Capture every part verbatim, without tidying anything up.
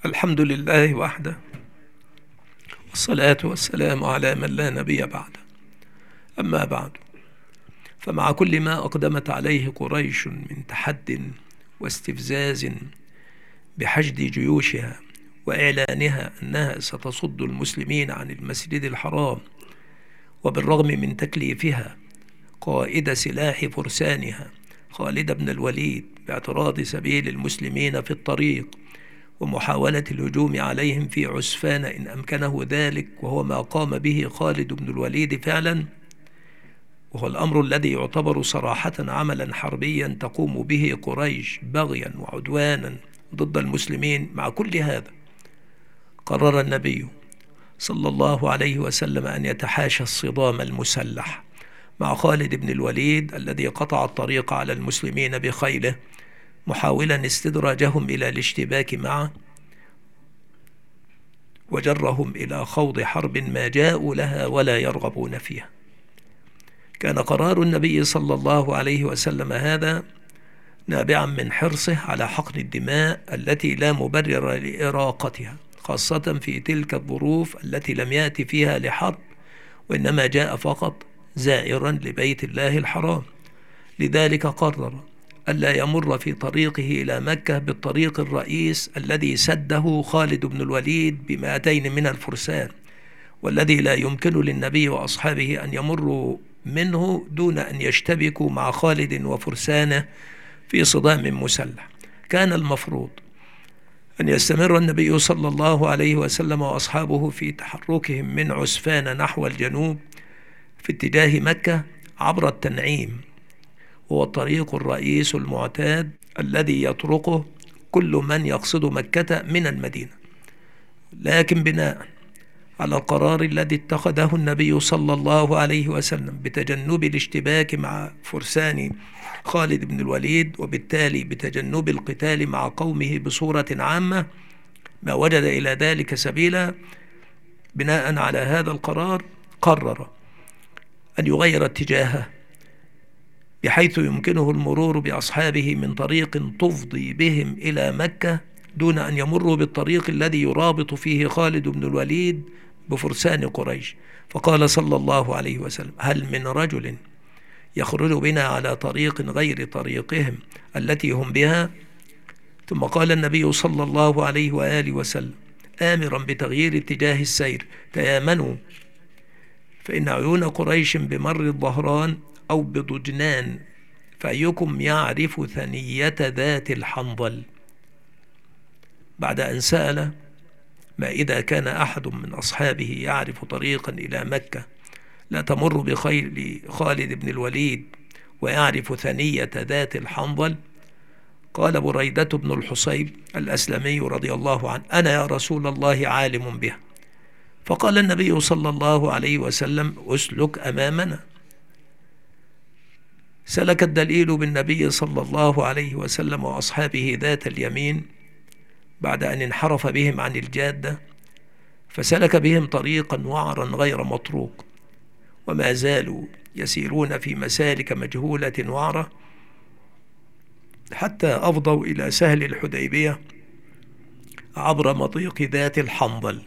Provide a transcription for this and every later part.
الحمد لله وحده، والصلاة والسلام على من لا نبي بعده. أما بعد، فمع كل ما أقدمت عليه قريش من تحد واستفزاز بحشد جيوشها وإعلانها أنها ستصد المسلمين عن المسجد الحرام، وبالرغم من تكليفها قائد سلاح فرسانها خالد بن الوليد باعتراض سبيل المسلمين في الطريق ومحاولة الهجوم عليهم في عسفان إن أمكنه ذلك، وهو ما قام به خالد بن الوليد فعلا، وهو الأمر الذي يعتبر صراحة عملا حربيا تقوم به قريش بغيا وعدوانا ضد المسلمين. مع كل هذا قرر النبي صلى الله عليه وسلم أن يتحاشى الصدام المسلح مع خالد بن الوليد الذي قطع الطريق على المسلمين بخيله، محاولا استدراجهم إلى الاشتباك معه وجرهم إلى خوض حرب ما جاءوا لها ولا يرغبون فيها. كان قرار النبي صلى الله عليه وسلم هذا نابعا من حرصه على حقن الدماء التي لا مبرر لإراقتها، خاصة في تلك الظروف التي لم يأتي فيها لحرب، وإنما جاء فقط زائرا لبيت الله الحرام. لذلك قرر ألا يمر في طريقه إلى مكة بالطريق الرئيس الذي سده خالد بن الوليد بمائتين من الفرسان، والذي لا يمكن للنبي وأصحابه أن يمروا منه دون أن يشتبكوا مع خالد وفرسانه في صدام مسلح. كان المفروض أن يستمر النبي صلى الله عليه وسلم وأصحابه في تحركهم من عسفان نحو الجنوب في اتجاه مكة عبر التنعيم، هو الطريق الرئيس المعتاد الذي يطرقه كل من يقصد مكة من المدينة. لكن بناء على القرار الذي اتخذه النبي صلى الله عليه وسلم بتجنب الاشتباك مع فرسان خالد بن الوليد، وبالتالي بتجنب القتال مع قومه بصورة عامة، ما وجد إلى ذلك سبيلا. بناء على هذا القرار قرر أن يغير اتجاهه بحيث يمكنه المرور بأصحابه من طريق تفضي بهم إلى مكة دون أن يمروا بالطريق الذي يرابط فيه خالد بن الوليد بفرسان قريش. فقال صلى الله عليه وسلم: هل من رجل يخرج بنا على طريق غير طريقهم التي هم بها؟ ثم قال النبي صلى الله عليه وآله وسلم آمرا بتغيير اتجاه السير: تيامنوا فإن عيون قريش بمر الظهران أو بضجنان، فأيكم يعرف ثنية ذات الحنظل. بعد أن سأل ما إذا كان أحد من أصحابه يعرف طريقا إلى مكة لا تمر بخيل خالد بن الوليد ويعرف ثنية ذات الحنظل، قال بريدة بن الحصيب الأسلمي رضي الله عنه: أنا يا رسول الله عالم بها. فقال النبي صلى الله عليه وسلم: أسلك أمامنا. سلك الدليل بالنبي صلى الله عليه وسلم وأصحابه ذات اليمين بعد أن انحرف بهم عن الجادة، فسلك بهم طريقا وعرا غير مطروق، وما زالوا يسيرون في مسالك مجهولة وعرة حتى أفضوا إلى سهل الحديبية عبر مضيق ذات الحنظل.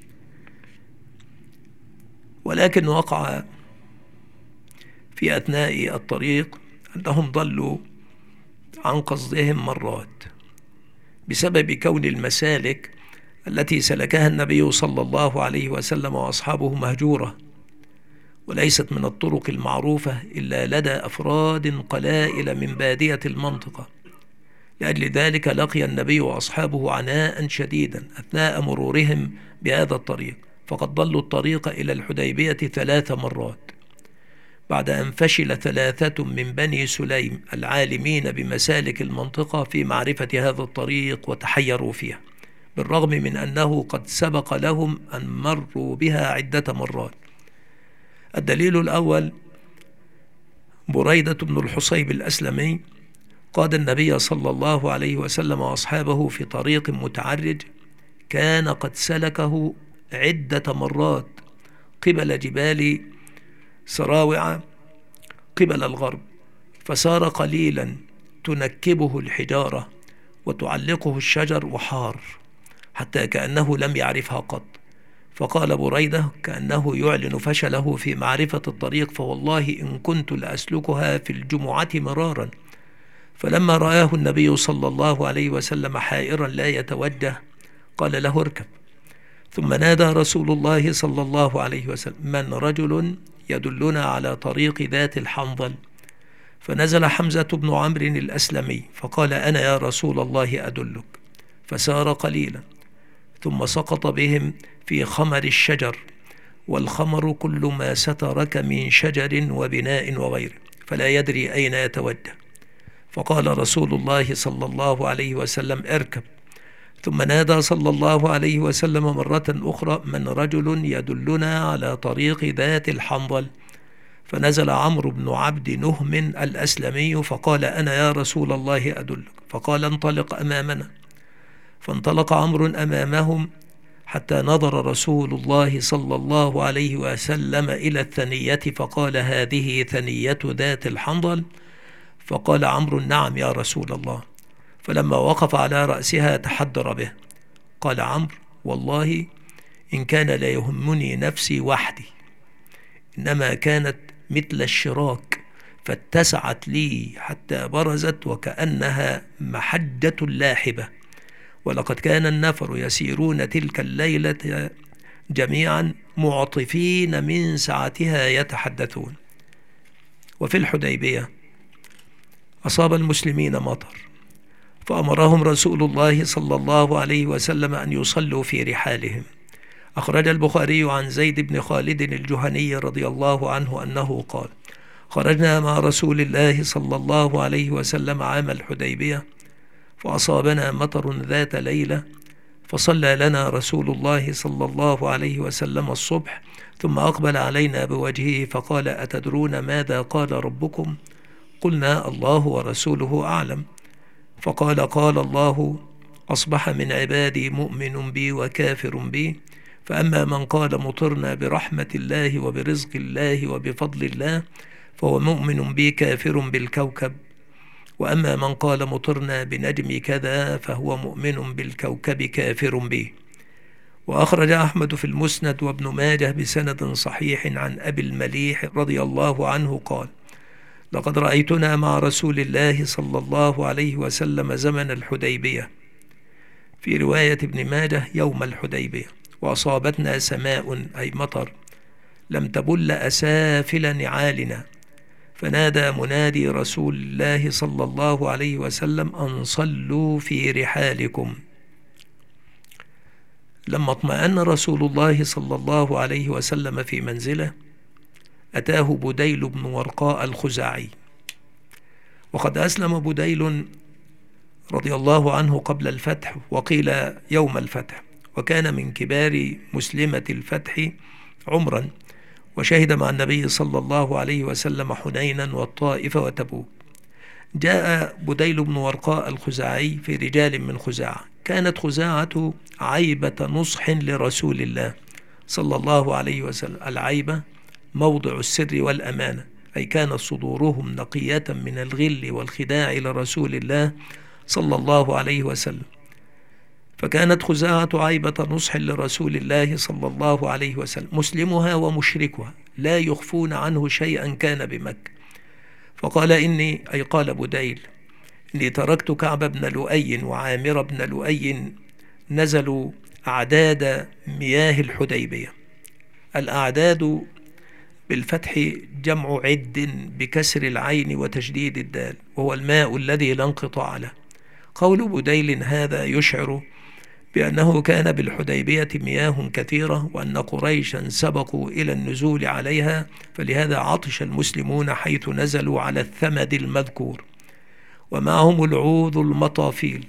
ولكن وقع في أثناء الطريق أنهم ضلوا عن قصدهم مرات بسبب كون المسالك التي سلكها النبي صلى الله عليه وسلم وأصحابه مهجورة، وليست من الطرق المعروفة إلا لدى أفراد قلائل من بادية المنطقة. لأجل ذلك لقي النبي وأصحابه عناء شديدا أثناء مرورهم بهذا الطريق، فقد ضلوا الطريق إلى الحديبية ثلاث مرات بعد أن فشل ثلاثة من بني سليم العالمين بمسالك المنطقة في معرفة هذا الطريق وتحيروا فيها، بالرغم من أنه قد سبق لهم أن مروا بها عدة مرات. الدليل الأول: بريدة بن الحصيب الأسلمي قاد النبي صلى الله عليه وسلم وأصحابه في طريق متعرج كان قد سلكه عدة مرات قبل جبال سراوع قبل الغرب، فسار قليلا تنكبه الحجارة وتعلقه الشجر وحار، حتى كأنه لم يعرفها قط. فقال بريدة كأنه يعلن فشله في معرفة الطريق: فوالله إن كنت لأسلكها في الجمعة مرارا. فلما رآه النبي صلى الله عليه وسلم حائرا لا يتوجه قال له: اركب. ثم نادى رسول الله صلى الله عليه وسلم: من رجل يدلنا على طريق ذات الحنظل؟ فنزل حمزة بن عمرو الأسلمي فقال: أنا يا رسول الله أدلك. فسار قليلا ثم سقط بهم في خمر الشجر، والخمر كل ما سترك من شجر وبناء وغيره، فلا يدري أين يتوجه. فقال رسول الله صلى الله عليه وسلم: اركب. ثم نادى صلى الله عليه وسلم مرة أخرى: من رجل يدلنا على طريق ذات الحنظل؟ فنزل عمرو بن عبد نهم الأسلمي فقال: أنا يا رسول الله أدلك. فقال: انطلق أمامنا. فانطلق عمرو أمامهم حتى نظر رسول الله صلى الله عليه وسلم إلى الثنية فقال: هذه ثنية ذات الحنظل؟ فقال عمرو: نعم يا رسول الله. فلما وقف على رأسها تحدر به. قال عمرو: والله إن كان لا يهمني نفسي وحدي، إنما كانت مثل الشراك فاتسعت لي حتى برزت وكأنها محجة لاحبة. ولقد كان النفر يسيرون تلك الليلة جميعا معطفين من سعتها يتحدثون. وفي الحديبية أصاب المسلمين مطر، فأمرهم رسول الله صلى الله عليه وسلم أن يصلوا في رحالهم. أخرج البخاري عن زيد بن خالد الجهني رضي الله عنه أنه قال: خرجنا مع رسول الله صلى الله عليه وسلم عام الحديبية، فأصابنا مطر ذات ليلة، فصلى لنا رسول الله صلى الله عليه وسلم الصبح، ثم أقبل علينا بوجهه فقال: أتدرون ماذا قال ربكم؟ قلنا: الله ورسوله أعلم. فقال: قال الله: أصبح من عبادي مؤمن بي وكافر بي، فأما من قال مطرنا برحمة الله وبرزق الله وبفضل الله فهو مؤمن بي كافر بالكوكب، وأما من قال مطرنا بنجم كذا فهو مؤمن بالكوكب كافر به. وأخرج أحمد في المسند وابن ماجه بسند صحيح عن أبي المليح رضي الله عنه قال: لقد رأيتنا مع رسول الله صلى الله عليه وسلم زمن الحديبية، في رواية ابن ماجه يوم الحديبية، وأصابتنا سماء أي مطر لم تبل أسافل نعالنا، فنادى منادي رسول الله صلى الله عليه وسلم أن صلوا في رحالكم. لما اطمأن رسول الله صلى الله عليه وسلم في منزله أتاه بديل بن ورقاء الخزاعي، وقد أسلم بديل رضي الله عنه قبل الفتح، وقيل يوم الفتح، وكان من كبار مسلمة الفتح عمرا، وشهد مع النبي صلى الله عليه وسلم حنينا والطائف وتبوك. جاء بديل بن ورقاء الخزاعي في رجال من خزاعة، كانت خزاعة عيبة نصح لرسول الله صلى الله عليه وسلم. العيبة موضع السر والأمانة، أي كانت صدورهم نقية من الغل والخداع لرسول الله صلى الله عليه وسلم. فكانت خزاعة عيبة نصح لرسول الله صلى الله عليه وسلم، مسلمها ومشركها لا يخفون عنه شيئا كان بمكة. فقال: إني أي قال بديل إني تركت كعب بن لؤي وعامر بن لؤي نزلوا أعداد مياه الحديبية. الأعداد بالفتح جمع عد بكسر العين وتشديد الدال، وهو الماء الذي لا انقطاع له. قول بديل هذا يشعر بأنه كان بالحديبية مياه كثيرة، وأن قريشا سبقوا إلى النزول عليها، فلهذا عطش المسلمون حيث نزلوا على الثمد المذكور، ومعهم العوذ المطافيل،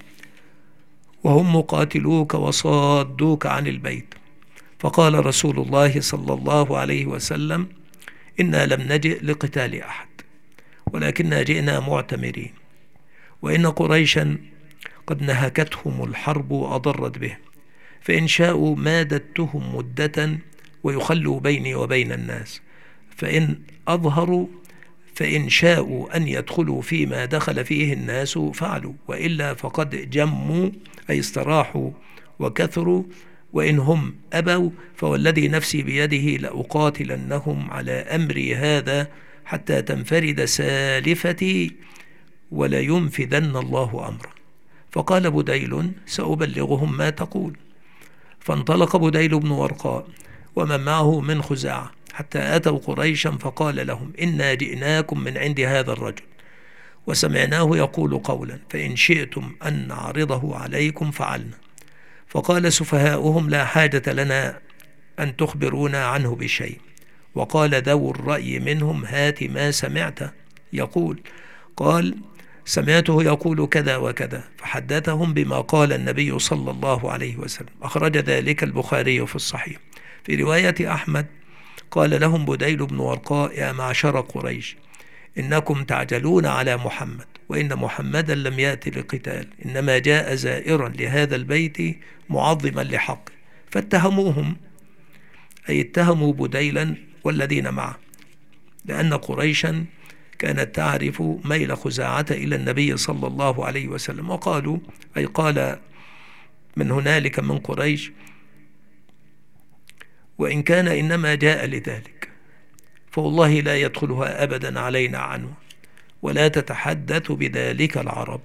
وهم مقاتلوك وصادوك عن البيت. فقال رسول الله صلى الله عليه وسلم: إنا لم نجئ لقتال أحد، ولكننا جئنا معتمرين، وإن قريشا قد نهكتهم الحرب وأضرت بهم، فإن شاءوا مادتهم مدة ويخلوا بيني وبين الناس، فإن أظهروا فإن شاءوا أن يدخلوا فيما دخل فيه الناس فعلوا، وإلا فقد جموا أي استراحوا وكثروا، وإن هم أبوا فوالذي نفسي بيده لأقاتلنهم على أمري هذا حتى تنفرد سالفتي ولينفذن الله أمره. فقال بديل: سأبلغهم ما تقول. فانطلق بديل بن ورقاء ومن معه من خزاعة حتى أتوا قريشا، فقال لهم: إنا جئناكم من عند هذا الرجل وسمعناه يقول قولا، فإن شئتم أن نعرضه عليكم فعلنا. فقال سفهاؤهم: لا حاجة لنا أن تخبرونا عنه بشيء. وقال ذو الرأي منهم: هات ما سمعت يقول. قال: سمعته يقول كذا وكذا، فحدثهم بما قال النبي صلى الله عليه وسلم. أخرج ذلك البخاري في الصحيح. في رواية أحمد قال لهم بديل بن ورقاء: يا معشر قريش، إنكم تعجلون على محمد، وإن محمدا لم يأتي لقتال، إنما جاء زائرا لهذا البيت معظما لحقه. فاتهموهم، أي اتهموا بديلا والذين معه، لأن قريشا كانت تعرف ميل خزاعة إلى النبي صلى الله عليه وسلم. وقالوا، أي قال من هنالك من قريش: وإن كان إنما جاء لذلك فوالله لا يدخلها أبدا علينا عنه، ولا تتحدث بذلك العرب.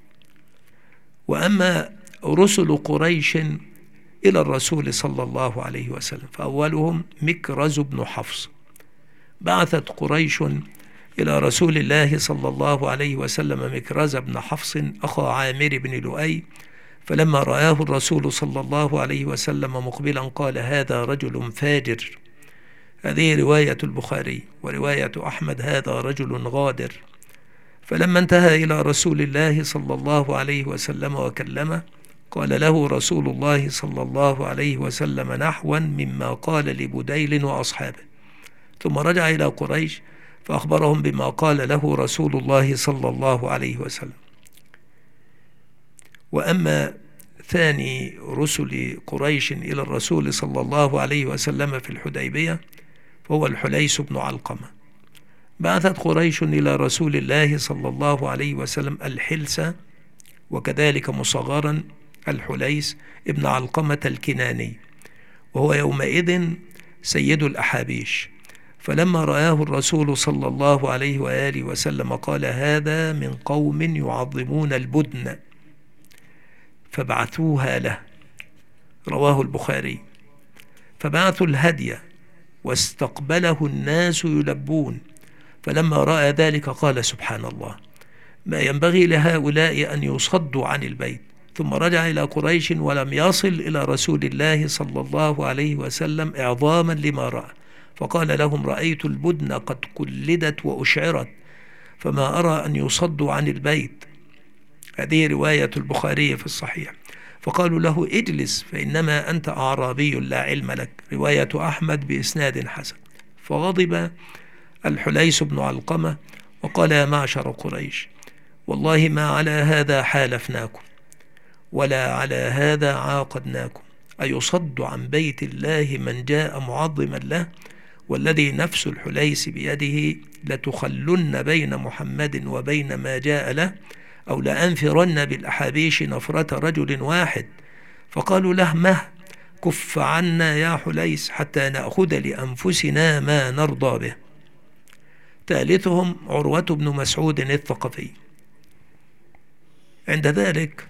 وأما رسل قريش إلى الرسول صلى الله عليه وسلم فأولهم مكرز بن حفص. بعثت قريش إلى رسول الله صلى الله عليه وسلم مكرز بن حفص أخا عامر بن لؤي، فلما رآه الرسول صلى الله عليه وسلم مقبلا قال: هذا رجل فاجر. هذه رواية البخاري. ورواية أحمد: هذا رجل غادر. فلما انتهى إلى رسول الله صلى الله عليه وسلم وكلمه قال له رسول الله صلى الله عليه وسلم نحوا مما قال لبديل وأصحابه، ثم رجع إلى قريش فأخبرهم بما قال له رسول الله صلى الله عليه وسلم. وأما ثاني رسل قريش إلى الرسول صلى الله عليه وسلم في الحديبية فهو الحليس بن علقمة. بعثت قريش إلى رسول الله صلى الله عليه وسلم الحلس، وكذلك مصغرا الحليس ابن علقمة الكناني، وهو يومئذ سيد الأحابيش. فلما رآه الرسول صلى الله عليه وآله وسلم قال: هذا من قوم يعظمون البدن، فبعثوها له. رواه البخاري. فبعثوا الهدي واستقبله الناس يلبون، فلما رأى ذلك قال: سبحان الله، ما ينبغي لهؤلاء أن يصدوا عن البيت. ثم رجع إلى قريش ولم يصل إلى رسول الله صلى الله عليه وسلم إعظاما لما رأى، فقال لهم: رأيت البدن قد قلدت وأشعرت، فما أرى أن يصدوا عن البيت. هذه رواية البخاري في الصحيح. فقالوا له: اجلس فإنما أنت أعرابي لا علم لك. رواية أحمد بإسناد حسن. فغضب الحليس بن علقمة وقال: يا معشر قريش، والله ما على هذا حالفناكم ولا على هذا عاقدناكم، أيصد عن بيت الله من جاء معظما له؟ والذي نفس الحليس بيده لتخلن بين محمد وبين ما جاء له، أو لأنفرن بالأحابيش نفرة رجل واحد. فقالوا له: مه كف عنا يا حليس حتى نأخذ لأنفسنا ما نرضى به. ثالثهم عروة بن مسعود الثقفي. عند ذلك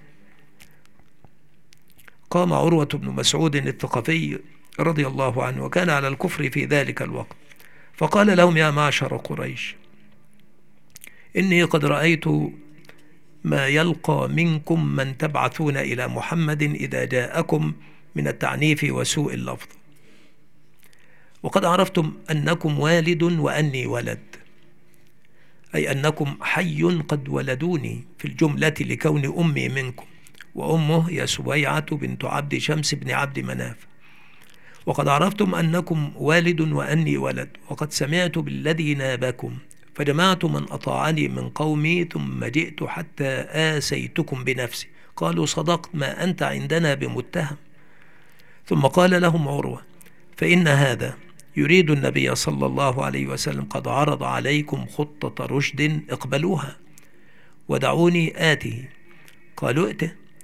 قام عروة بن مسعود الثقفي رضي الله عنه، وكان على الكفر في ذلك الوقت، فقال لهم: يا معشر قريش، إني قد رأيت ما يلقى منكم من تبعثون إلى محمد إذا جاءكم من التعنيف وسوء اللفظ، وقد عرفتم أنكم والد وأني ولد، أي أنكم حي قد ولدوني في الجملة لكون أمي منكم، وأمه هي سبيعة بنت عبد شمس بن عبد مناف. وقد عرفتم أنكم والد وأني ولد، وقد سمعت بالذي نابكم فجمعت من أطاعني من قومي، ثم جئت حتى آسيتكم بنفسي. قالوا: صدقت، ما أنت عندنا بمتهم. ثم قال لهم عروة: فإن هذا يريد النبي صلى الله عليه وسلم، قد عرض عليكم خطة رشد، اقبلوها ودعوني آته. قالوا: ائته.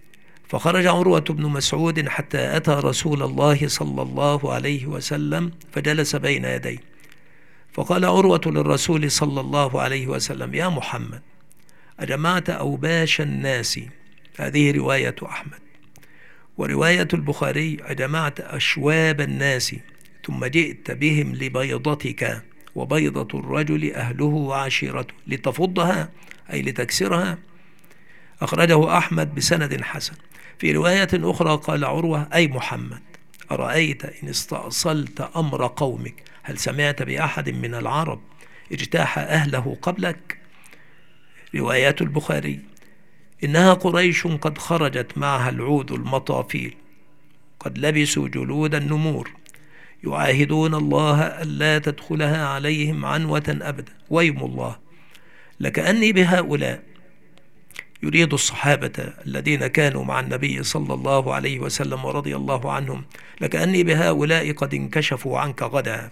فخرج عروة بن مسعود حتى أتى رسول الله صلى الله عليه وسلم فجلس بين يديه، فقال عروة للرسول صلى الله عليه وسلم: يا محمد، أجمعت أوباش الناس؟ هذه رواية أحمد. ورواية البخاري: أجمعت أشواب الناس ثم جئت بهم لبيضتك، وبيضة الرجل أهله وعشيرته، لتفضها أي لتكسرها. أخرجه أحمد بسند حسن. في رواية أخرى قال عروة: أي محمد، أرأيت إن استأصلت أمر قومك، هل سمعت بأحد من العرب اجتاح أهله قبلك؟ رواية البخاري: إنها قريش قد خرجت معها العود المطافيل، قد لبسوا جلود النمور، يعاهدون الله ألا تدخلها عليهم عنوة أبدا، ويم الله لكأني بهؤلاء، يريد الصحابة الذين كانوا مع النبي صلى الله عليه وسلم ورضي الله عنهم، لكأني بهؤلاء قد انكشفوا عنك غدا.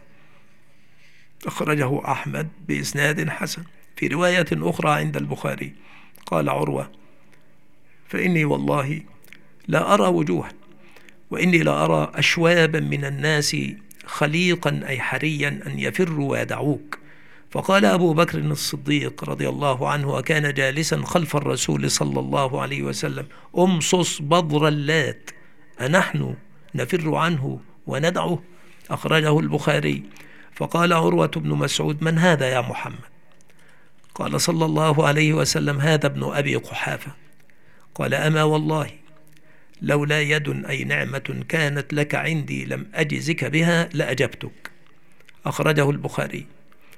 أخرجه أحمد بإسناد حسن. في رواية أخرى عند البخاري قال عروة: فإني والله لا أرى وجوها، وإني لا أرى أشوابا من الناس خليقا أي حريا أن يفروا ويدعوك. فقال أبو بكر الصديق رضي الله عنه وكان جالسا خلف الرسول صلى الله عليه وسلم: أمصص بضر اللات، أنحن نفر عنه وندعه؟ أخرجه البخاري. فقال عروة بن مسعود: من هذا يا محمد؟ قال صلى الله عليه وسلم: هذا ابن أبي قحافة. قال: أما والله لولا يد أي نعمة كانت لك عندي لم أجزك بها لأجبتك. أخرجه البخاري.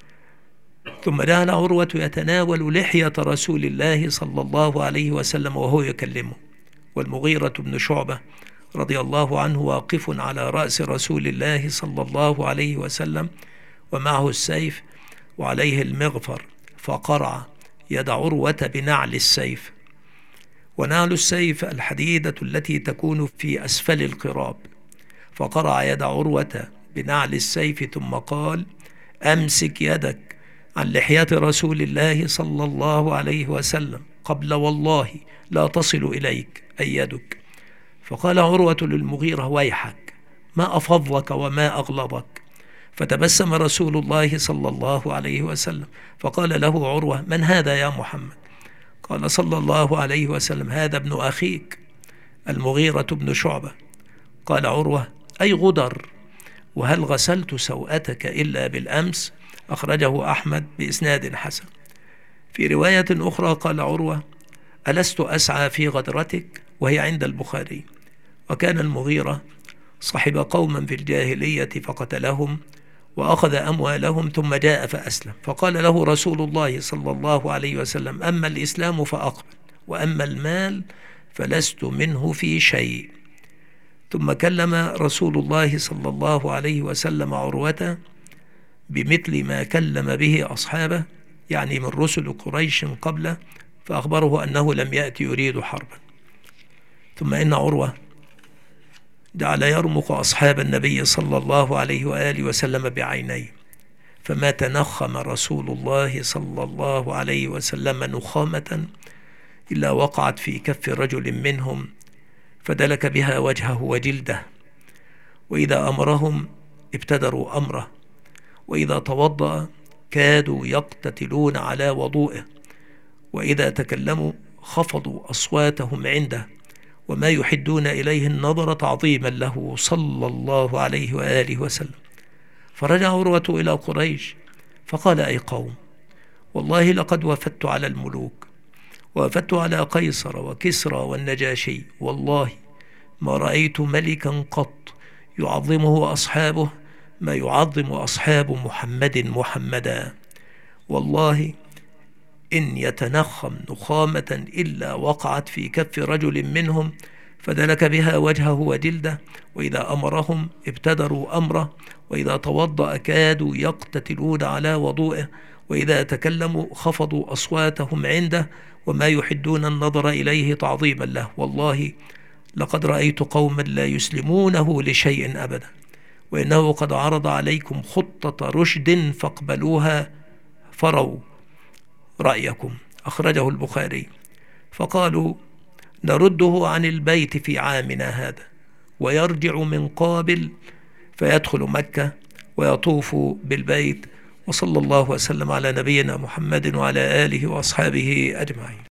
ثم جعل عروة يتناول لحية رسول الله صلى الله عليه وسلم وهو يكلمه، والمغيرة بن شعبة رضي الله عنه واقف على رأس رسول الله صلى الله عليه وسلم ومعه السيف وعليه المغفر، فقرع يد عروة بنعل السيف. ونعل السيف الحديدة التي تكون في أسفل القراب، فقرع يد عروة بنعل السيف ثم قال: أمسك يدك عن لحية رسول الله صلى الله عليه وسلم قبل والله لا تصل إليك أي يدك. فقال عروة للمغيرة: ويحك، ما أفضلك وما أغلظك. فتبسم رسول الله صلى الله عليه وسلم فقال له عروة: من هذا يا محمد؟ قال صلى الله عليه وسلم: هذا ابن أخيك المغيرة بن شعبة. قال عروة: أي غدر، وهل غسلت سوءتك إلا بالأمس؟ أخرجه أحمد بإسناد حسن. في رواية أخرى قال عروة: ألست أسعى في غدرتك؟ وهي عند البخاري. وكان المغيرة صحب قوما في الجاهلية فقتلهم وأخذ أموالهم ثم جاء فأسلم، فقال له رسول الله صلى الله عليه وسلم: أما الإسلام فأقبل، وأما المال فلست منه في شيء. ثم كلم رسول الله صلى الله عليه وسلم عروة بمثل ما كلم به أصحابه، يعني من رسل قريش قبله، فأخبره أنه لم يأتي يريد حربا. ثم إن عروة جعل يرمق أصحاب النبي صلى الله عليه وآله وسلم بعينيه، فما تنخم رسول الله صلى الله عليه وسلم نخامة إلا وقعت في كف رجل منهم فدلك بها وجهه وجلده، وإذا أمرهم ابتدروا أمره، وإذا توضأ كادوا يقتتلون على وضوئه، وإذا تكلموا خفضوا أصواتهم عنده، وما يحدون إليه النظر تعظيما له صلى الله عليه وآله وسلم. فرجع عروة إلى قريش فقال: أي قوم، والله لقد وفدت على الملوك، ووفدت على قيصر وكسرى والنجاشي، والله ما رأيت ملكا قط يعظمه أصحابه ما يعظم أصحاب محمد محمدا. والله إن يتنخم نخامة إلا وقعت في كف رجل منهم فدلك بها وجهه وجلده، وإذا أمرهم ابتدروا أمره، وإذا توضأ كادوا يقتتلون على وضوئه، وإذا تكلموا خفضوا أصواتهم عنده، وما يحدون النظر إليه تعظيما له. والله لقد رأيت قوما لا يسلمونه لشيء أبدا، وإنه قد عرض عليكم خطة رشد فاقبلوها فروا رأيكم. أخرجه البخاري. فقالوا: نرده عن البيت في عامنا هذا، ويرجع من قابل فيدخل مكة ويطوف بالبيت. وصلى الله وسلم على نبينا محمد وعلى آله وأصحابه أجمعين.